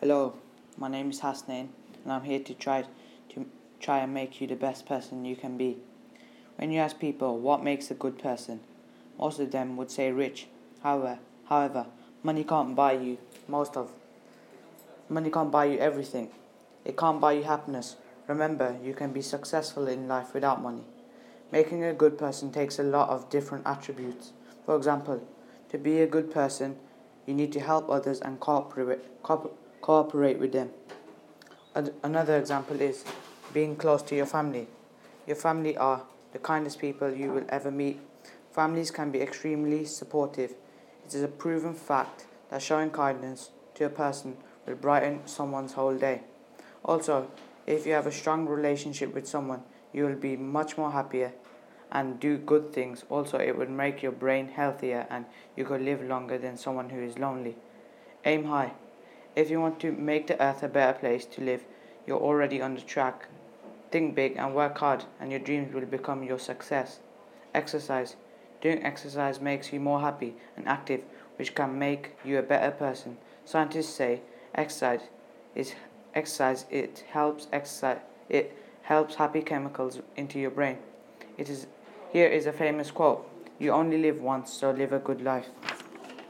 Hello, my name is Hasnain, and I'm here to try and make you the best person you can be. When you ask people what makes a good person, most of them would say rich. However, money can't buy you most of money can't buy you everything. It can't buy you happiness. Remember, you can be successful in life without money. Making a good person takes a lot of different attributes. For example, to be a good person, you need to help others and cooperate with them. Another example is being close to your family. Your family are the kindest people you will ever meet. Families can be extremely supportive. It is a proven fact that showing kindness to a person will brighten someone's whole day. Also, if you have a strong relationship with someone, you will be much more happier and do good things. Also, it will make your brain healthier and you could live longer than someone who is lonely. Aim high. If you want to make the earth a better place to live, you're already on the track. Think big and work hard, and your dreams will become your success. Exercise. Doing exercise makes you more happy and active, which can make you a better person. Scientists say exercise is it helps happy chemicals into your brain. Here is a famous quote. You only live once, so live a good life.